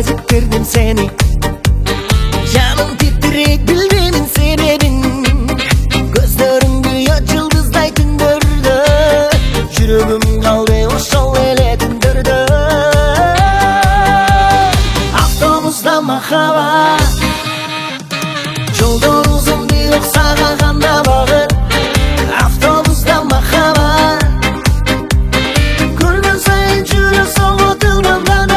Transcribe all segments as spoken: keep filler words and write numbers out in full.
кезіктірдім сені. Жаным титірек білмеймін себебін, көздеріңді ұят жұлдыздай түндерді, жүрегім қалды ошол эле түндерді. Автобуста махаббат, жолдор узун бирок сага гана багыт. Автобуста махаббат, көргөн сайын жүрөк соғып тылмамдана.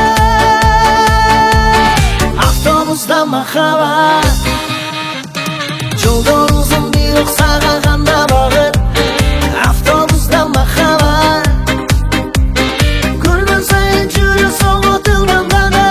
Автобуста махаббат, жолдор узун бирок сага гана багыт. Автобуста махаббат, көргөн сайын жүрөк соғып тылмамдана.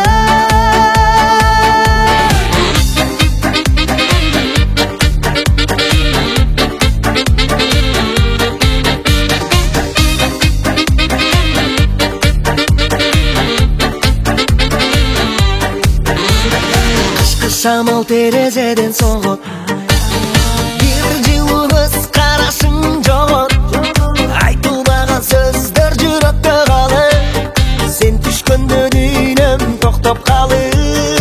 Шамал терезеден соғып, бир жылыбыз карашың жогот. Айтылбаган сөздөр жүрөктө калып, сен түшкөндө дүйнөм токтоп калып.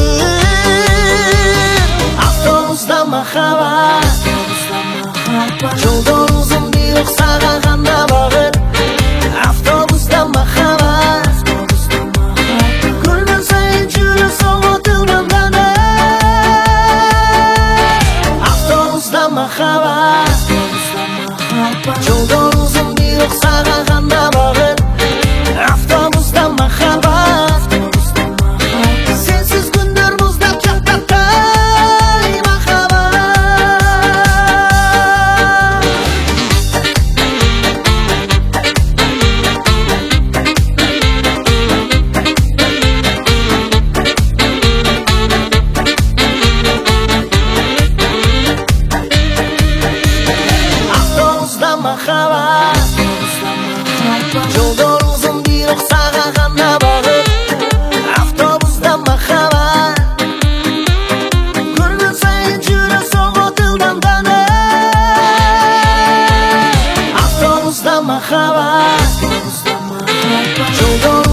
Автобуста махаббат, жолдор узун бирок сага гана багыт. Автобуста махаббат, көргөн сайын жүрөк соғып тылмамдана. Автобуста махаббат, жолдор узун бирок сага гана багыт. Автобуста махаббат, сенсиз күндөр муздап жактактай махаббат. Автобуста махаббат, жолдор узун бирок сага гана багыт. Автобуста махаббат, көргөн сайын жүрөк соғып тылмамдана. Автобуста махаббат, жолдор